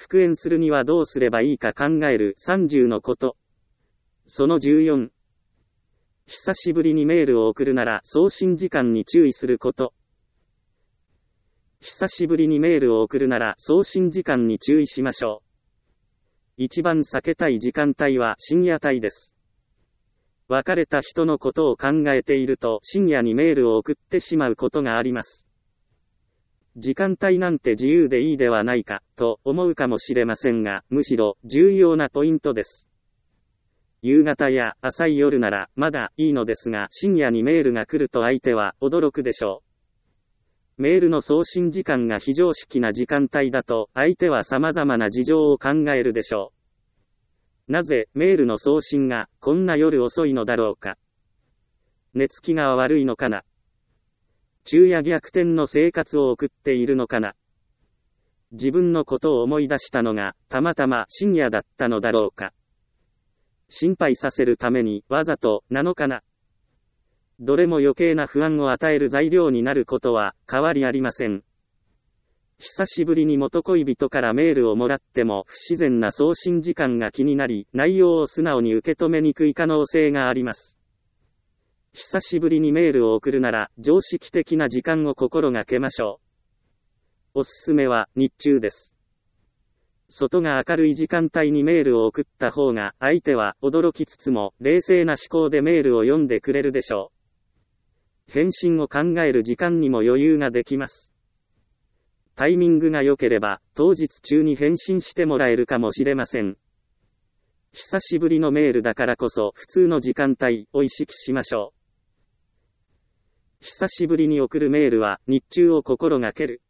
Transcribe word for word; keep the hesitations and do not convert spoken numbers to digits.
復縁するにはどうすればいいか考えるさんじゅうのこと。そのじゅうよん。久しぶりにメールを送るなら送信時間に注意すること。久しぶりにメールを送るなら送信時間に注意しましょう。一番避けたい時間帯は深夜帯です。別れた人のことを考えていると深夜にメールを送ってしまうことがあります。時間帯なんて自由でいいではないか、と思うかもしれませんが、むしろ重要なポイントです。夕方や浅い夜ならまだいいのですが、深夜にメールが来ると相手は驚くでしょう。メールの送信時間が非常識な時間帯だと、相手は様々な事情を考えるでしょう。なぜメールの送信がこんな夜遅いのだろうか。寝つきが悪いのかな。昼夜逆転の生活を送っているのかな。自分のことを思い出したのがたまたま深夜だったのだろうか。心配させるためにわざとなのかな。どれも余計な不安を与える材料になることは変わりありません。久しぶりに元恋人からメールをもらっても不自然な送信時間が気になり、内容を素直に受け止めにくい可能性があります。久しぶりにメールを送るなら常識的な時間を心がけましょう。おすすめは日中です。外が明るい時間帯にメールを送った方が相手は驚きつつも冷静な思考でメールを読んでくれるでしょう。返信を考える時間にも余裕ができます。タイミングが良ければ当日中に返信してもらえるかもしれません。久しぶりのメールだからこそ普通の時間帯を意識しましょう。久しぶりに送るメールは日中を心がける。